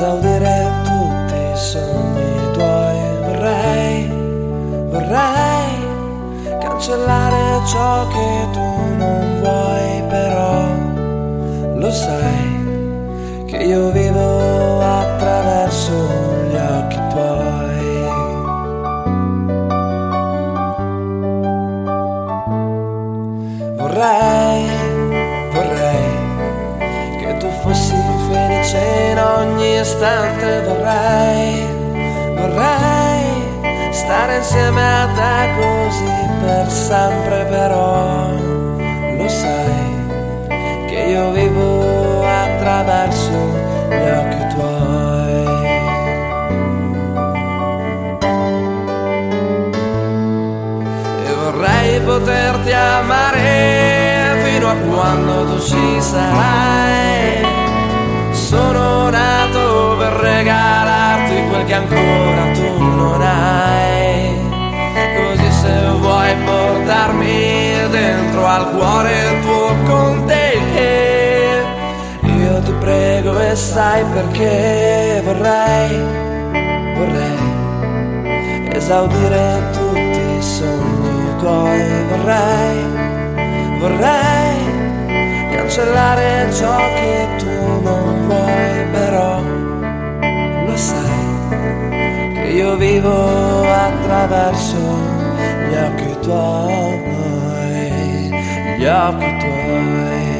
esaudire tutti i sogni tuoi. Vorrei cancellare ciò che tu non vuoi, però lo sai che io vivo attraverso gli occhi tuoi. Vorrei che tu fossi felice in ogni istante. Vorrei stare insieme a te così per sempre, però lo sai che io vivo attraverso gli occhi tuoi. E vorrei poterti amare fino a quando tu ci sarai. Sono nato per regalarti quel che ancora tu non hai. Così se vuoi portarmi dentro al cuore tuo con te, io ti prego e sai perché vorrei esaudire tutti i sogni tuoi. Vorrei cancellare ciò che tu non vuoi, però lo sai che io vivo attraverso gli occhi tuoi, gli occhi tuoi.